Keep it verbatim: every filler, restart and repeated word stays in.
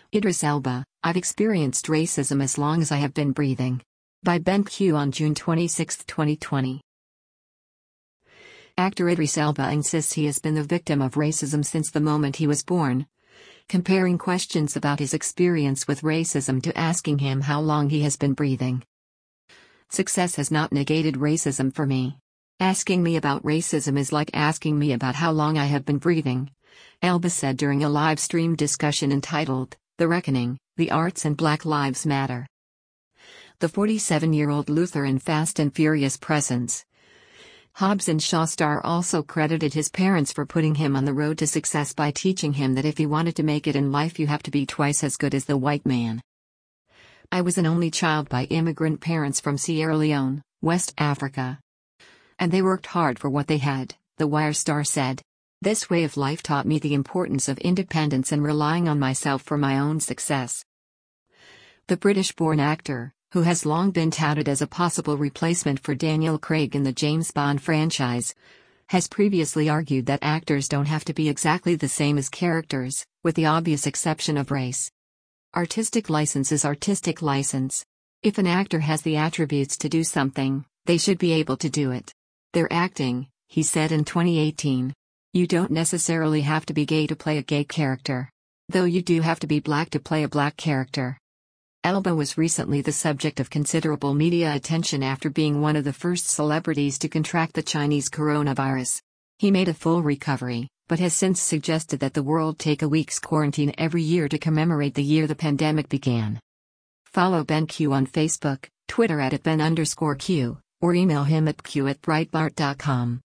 Idris Elba, I've experienced racism as long as I have been breathing. By Ben Q on June twenty-sixth, twenty twenty. Actor Idris Elba insists he has been the victim of racism since the moment he was born, comparing questions about his experience with racism to asking him how long he has been breathing. Success has not negated racism for me. Asking me about racism is like asking me about how long I have been breathing, Elba said during a live stream discussion entitled, The Reckoning, The Arts and Black Lives Matter. The forty-seven-year-old Lutheran Fast and Furious presence. Hobbs and Shaw star also credited his parents for putting him on the road to success by teaching him that if he wanted to make it in life you have to be twice as good as the white man. I was an only child by immigrant parents from Sierra Leone, West Africa. And they worked hard for what they had, the Wire star said. This way of life taught me the importance of independence and relying on myself for my own success. The British-born actor, who has long been touted as a possible replacement for Daniel Craig in the James Bond franchise, has previously argued that actors don't have to be exactly the same as characters, with the obvious exception of race. Artistic license is artistic license. If an actor has the attributes to do something, they should be able to do it. They're acting, he said in twenty eighteen. You don't necessarily have to be gay to play a gay character. Though you do have to be black to play a black character. Elba was recently the subject of considerable media attention after being one of the first celebrities to contract the Chinese coronavirus. He made a full recovery, but has since suggested that the world take a week's quarantine every year to commemorate the year the pandemic began. Follow Ben Q on Facebook, Twitter at Ben underscore Q, or email him at q at breitbart dot com.